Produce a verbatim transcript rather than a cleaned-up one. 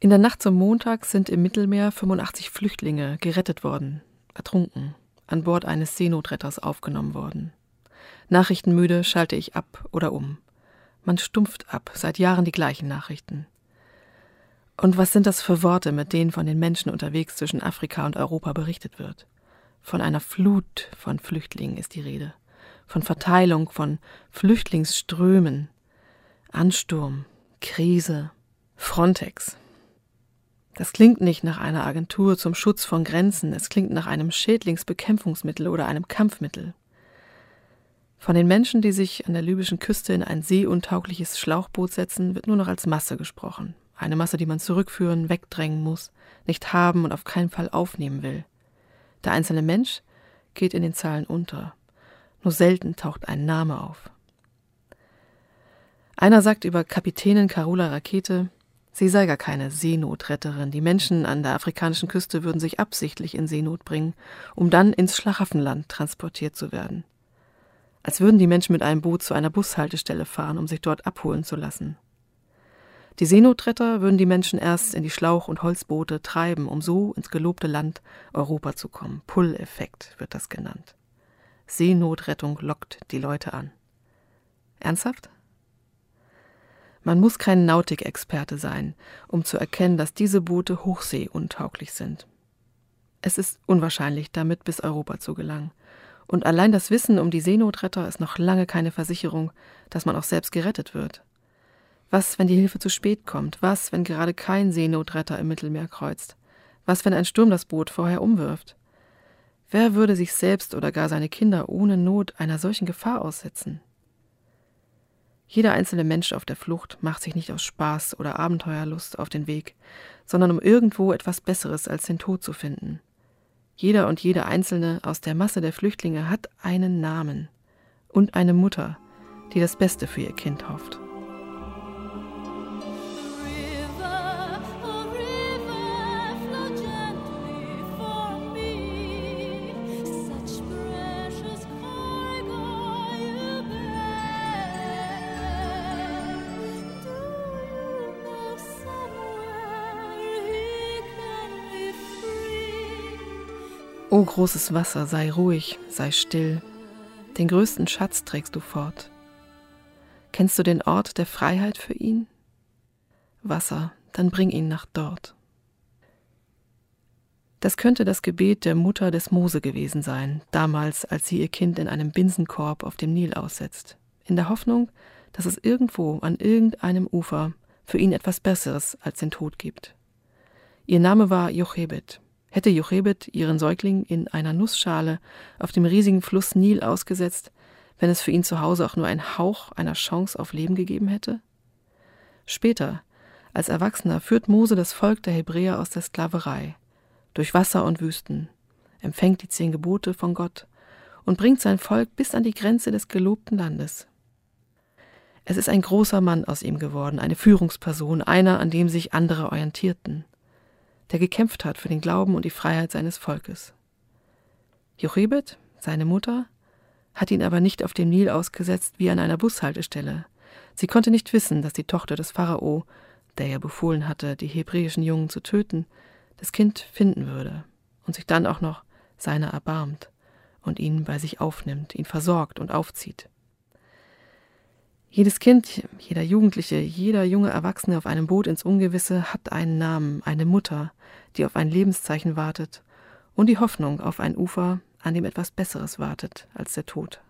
In der Nacht zum Montag sind im Mittelmeer fünfundachtzig Flüchtlinge gerettet worden, ertrunken, an Bord eines Seenotretters aufgenommen worden. Nachrichtenmüde schalte ich ab oder um. Man stumpft ab, seit Jahren die gleichen Nachrichten. Und was sind das für Worte, mit denen von den Menschen unterwegs zwischen Afrika und Europa berichtet wird? Von einer Flut von Flüchtlingen ist die Rede. Von Verteilung, von Flüchtlingsströmen, Ansturm, Krise, Frontex. Das klingt nicht nach einer Agentur zum Schutz von Grenzen, es klingt nach einem Schädlingsbekämpfungsmittel oder einem Kampfmittel. Von den Menschen, die sich an der libyschen Küste in ein seeuntaugliches Schlauchboot setzen, wird nur noch als Masse gesprochen. Eine Masse, die man zurückführen, wegdrängen muss, nicht haben und auf keinen Fall aufnehmen will. Der einzelne Mensch geht in den Zahlen unter. Nur selten taucht ein Name auf. Einer sagt über Kapitänin Carola Rakete, sie sei gar keine Seenotretterin. Die Menschen an der afrikanischen Küste würden sich absichtlich in Seenot bringen, um dann ins Schlaraffenland transportiert zu werden. Als würden die Menschen mit einem Boot zu einer Bushaltestelle fahren, um sich dort abholen zu lassen. Die Seenotretter würden die Menschen erst in die Schlauch- und Holzboote treiben, um so ins gelobte Land Europa zu kommen. Pull-Effekt wird das genannt. Seenotrettung lockt die Leute an. Ernsthaft? Man muss kein Nautikexperte sein, um zu erkennen, dass diese Boote hochseeuntauglich sind. Es ist unwahrscheinlich, damit bis Europa zu gelangen. Und allein das Wissen um die Seenotretter ist noch lange keine Versicherung, dass man auch selbst gerettet wird. Was, wenn die Hilfe zu spät kommt? Was, wenn gerade kein Seenotretter im Mittelmeer kreuzt? Was, wenn ein Sturm das Boot vorher umwirft? Wer würde sich selbst oder gar seine Kinder ohne Not einer solchen Gefahr aussetzen? Jeder einzelne Mensch auf der Flucht macht sich nicht aus Spaß oder Abenteuerlust auf den Weg, sondern um irgendwo etwas Besseres als den Tod zu finden. Jeder und jede Einzelne aus der Masse der Flüchtlinge hat einen Namen und eine Mutter, die das Beste für ihr Kind hofft. O großes Wasser, sei ruhig, sei still, den größten Schatz trägst du fort. Kennst du den Ort der Freiheit für ihn? Wasser, dann bring ihn nach dort. Das könnte das Gebet der Mutter des Mose gewesen sein, damals, als sie ihr Kind in einem Binsenkorb auf dem Nil aussetzt, in der Hoffnung, dass es irgendwo an irgendeinem Ufer für ihn etwas Besseres als den Tod gibt. Ihr Name war Jochebed. Hätte Jochebed ihren Säugling in einer Nussschale auf dem riesigen Fluss Nil ausgesetzt, wenn es für ihn zu Hause auch nur einen Hauch einer Chance auf Leben gegeben hätte? Später, als Erwachsener, führt Mose das Volk der Hebräer aus der Sklaverei, durch Wasser und Wüsten, empfängt die zehn Gebote von Gott und bringt sein Volk bis an die Grenze des gelobten Landes. Es ist ein großer Mann aus ihm geworden, eine Führungsperson, einer, an dem sich andere orientierten, der gekämpft hat für den Glauben und die Freiheit seines Volkes. Jochebed, seine Mutter, hat ihn aber nicht auf dem Nil ausgesetzt wie an einer Bushaltestelle. Sie konnte nicht wissen, dass die Tochter des Pharao, der ja befohlen hatte, die hebräischen Jungen zu töten, das Kind finden würde und sich dann auch noch seiner erbarmt und ihn bei sich aufnimmt, ihn versorgt und aufzieht. Jedes Kind, jeder Jugendliche, jeder junge Erwachsene auf einem Boot ins Ungewisse hat einen Namen, eine Mutter, die auf ein Lebenszeichen wartet und die Hoffnung auf ein Ufer, an dem etwas Besseres wartet als der Tod.